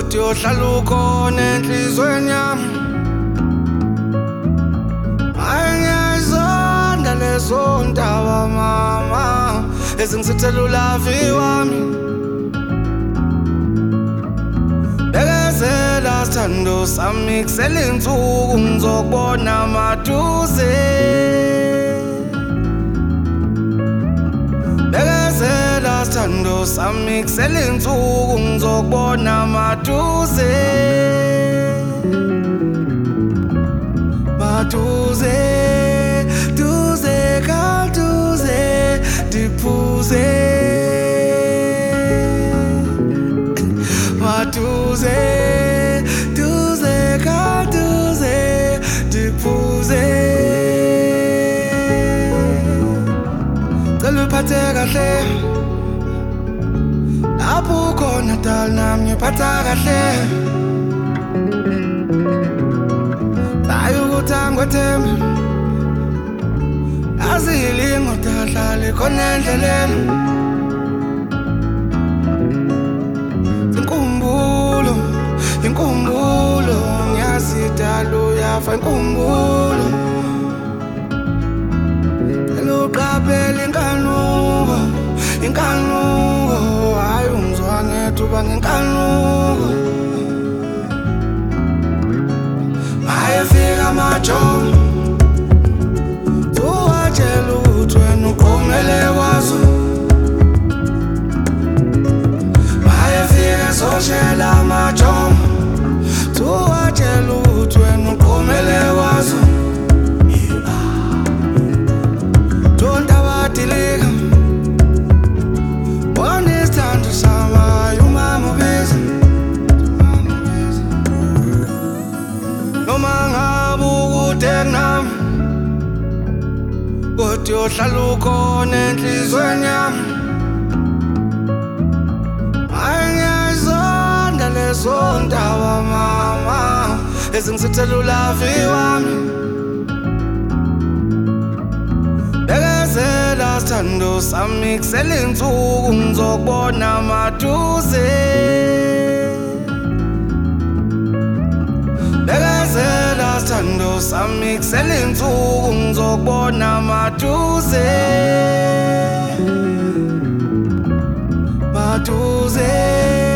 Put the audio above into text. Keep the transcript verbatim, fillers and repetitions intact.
kodwa uhlala ukhona enhlizweni yami. Ayengiyayizonda lezo ndaba mama ezingisithela ulavi wami. Bekezela sithando sami kusele insuku ngizokubona maduze. Bekezela sithando sami kusele insuku ngizokubona maduze. Maduze, duze, kalduze, diphuze. Maduze, duze, kalduze, diphuze. Cela uphathe kahle, lapho ukhona dala nami ngiphatha kahle. Ayukuthangwa thembi azilingo dahlale khona endleleni. Inkumbulo, inkumbulo ngiyazidala uyafa inkumbulo. Eluqaphela inkanuko, inkanuko hayi ungizwa ngethuba ngenkanuko. Mayefika majomo tuwatshela ukuthi wena uqomele kwazo. Mayefika soshela majomo tuwatshela ukuthi wena uqomele kwazo. Tonta badilika bona isithando samayo umama ubiza. Noma ngabe ukude nami kodwa uhlala ukhona enhlizweni yami. Ayengiyayizonda lezo ndaba mama ezingisithela ulavi wami. Bekezela sithando sami kusele insuku ngizokubona maduze. Bekezela sithando sami kusele insuku ngizokubona maduze. Maduze.